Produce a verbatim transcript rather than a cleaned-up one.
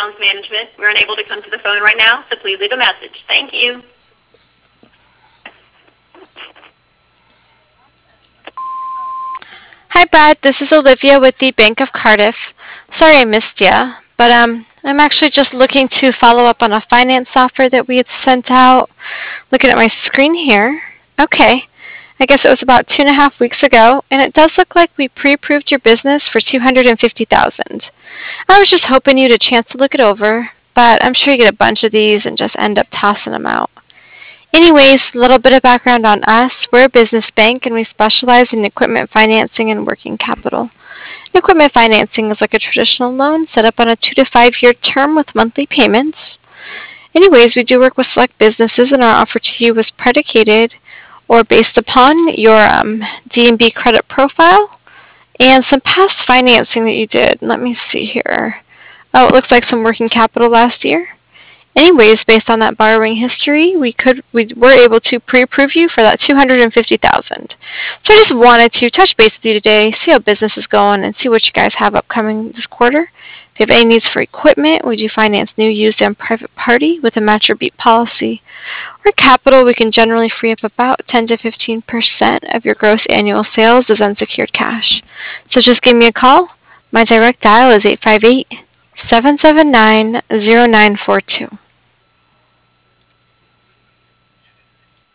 Funds Management. We're unable to come to the phone right now, so please leave a message. Thank you. Hi, Brad. This is Olivia with the Bank of Cardiff. Sorry I missed ya, but um, I'm actually just looking to follow up on a finance offer that we had sent out. Looking at my screen here. Okay. I guess it was about two and a half weeks ago, and it does look like we pre-approved your business for two hundred fifty thousand dollars. I was just hoping you'd a chance to look it over, but I'm sure you get a bunch of these and just end up tossing them out. Anyways, a little bit of background on us. We're a business bank and we specialize in equipment financing and working capital. Equipment financing is like a traditional loan set up on a two to five year term with monthly payments. Anyways, we do work with select businesses and our offer to you was predicated or based upon your um, D and B credit profile and some past financing that you did. Let me see here. Oh, it looks like some working capital last year. Anyways, based on that borrowing history, we could we were able to pre-approve you for that two hundred fifty thousand dollars. So I just wanted to touch base with you today, see how business is going, and see what you guys have upcoming this quarter. If you have any needs for equipment, we do finance new, used, and private party with a match or beat policy. Or capital, we can generally free up about ten to fifteen percent of your gross annual sales as unsecured cash. So just give me a call. My direct dial is eight five eight, seven seven nine, zero nine four two.